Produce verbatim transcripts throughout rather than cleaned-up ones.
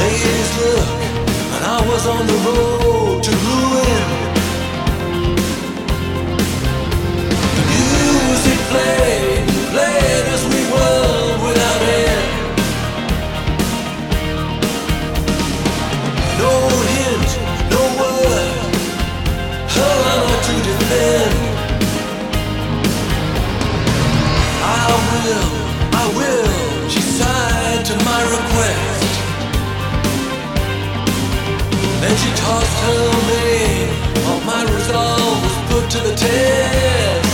day's look, and I was on the road to ruin. The music played, played as we were without end. No hint, no word, her honor to defend. I will, I will, she sighed to my request. Then she tossed her mane, all my resolve was put to the test.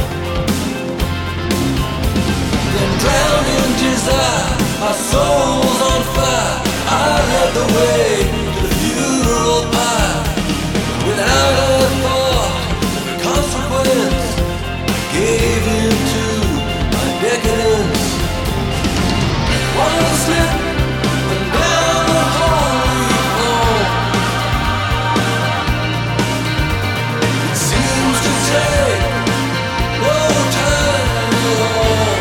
Then drowned in desire, our souls on fire, I led the way to the funeral pyre. Without a thought, consequence, gave in to my decadence. One slip, and down the hall we fall. It seems to take no time at all.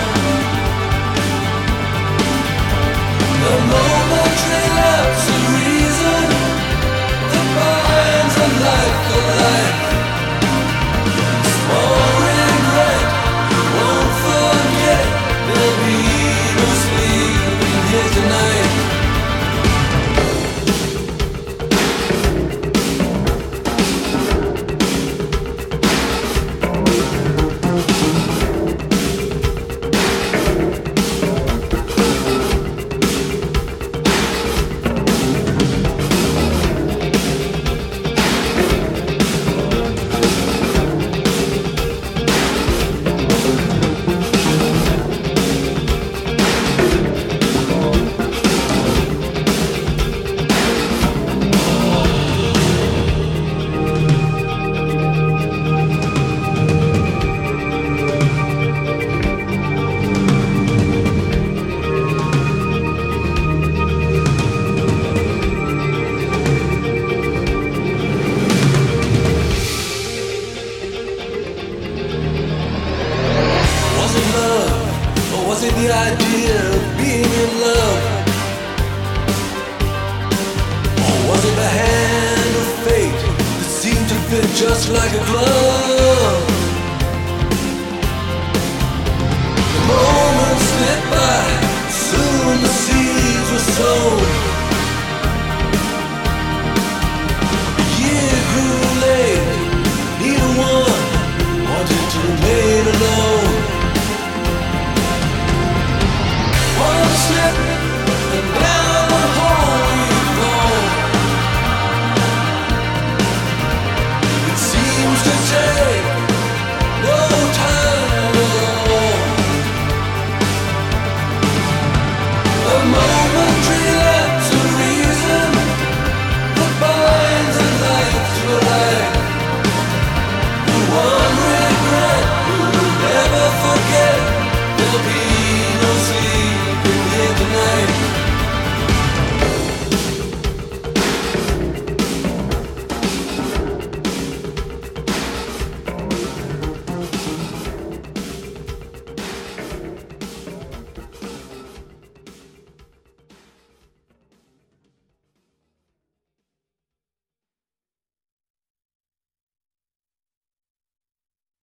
The momentary lapse of reason that binds a life for life. Small regret, won't forget, there'll be no sleep here tonight. Was it the idea of being in love? Or was it the hand of fate that seemed to fit just like a glove? The moments slipped by, soon the seeds were sown.